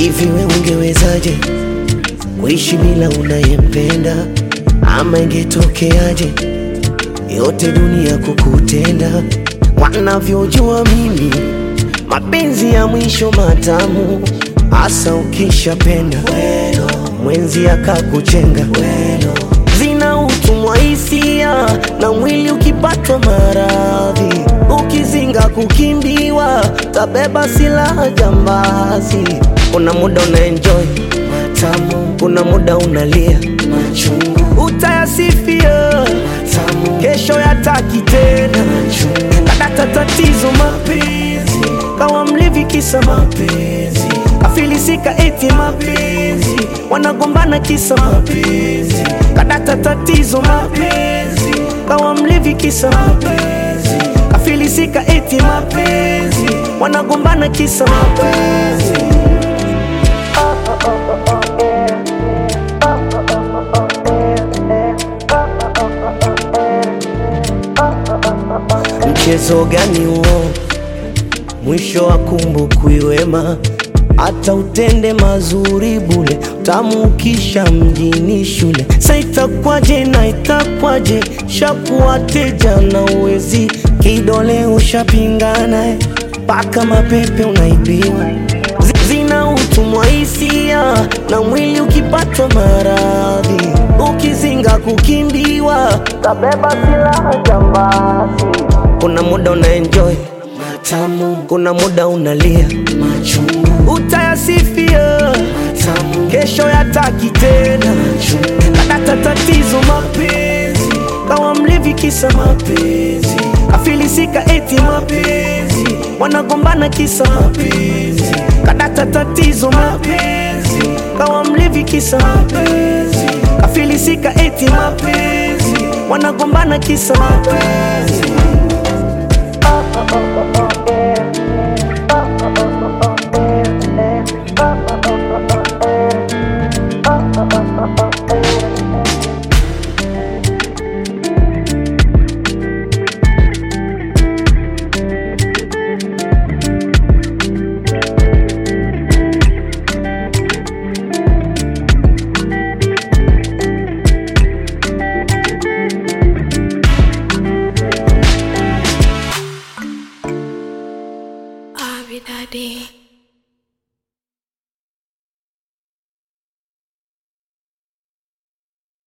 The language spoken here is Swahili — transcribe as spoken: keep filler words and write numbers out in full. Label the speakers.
Speaker 1: Hivi wewe ungewezaje kuishi bila unayempenda? Ama ingetokeaje yote dunia kukutenda? Wanavyojua mimi mapenzi ya mwisho matamu, asa ukishapenda mwenzi akakuchenga. Zina utumwa hisia na mwili ukipatwa maradhi, ukizinga kukimbiwa tabeba silaha jambazi. Kuna muda una enjoy matamu, kuna muda unalia machungu. Utayasifia matamu, kesho yataki tena machungu. Kadata tatizo mapenzi, kawa mlevi kisa mapenzi, kafilisika eti mapenzi, wanagombana kisa mapenzi. Kadata tatizo mapenzi, kawa mlevi kisa mapenzi, kafilisika eti mapenzi, wanagombana kisa mapenzi. Mchezo gani huo? Mwisho wa kumbukwi wema, hata utende mazuri bule, tamu ukisha mjini shule. Sa itakwaje na itakwaje, shakuwa teja na uwezi, kidole ushapingana, paka mapepe unaibiwa. Zina utumwa hisia na mwili ukipatwa maradhi, ukizinga kukimbiwa tabeba silaha jambazi. Kuna muda una enjoy matamu, kuna muda unalia machungu. Utayasifia matamu, kesho yataki tena machungu. Kadata tatizo mapenzi, kawa mlevi kisa mapenzi, kafilisika eti mapenzi, wanagombana kisa mapenzi. Kadata tatizo mapenzi, kawa mlevi kisa mapenzi, kafilisika eti mapenzi, wanagombana kisa mapenzi.
Speaker 2: Abby Daddy.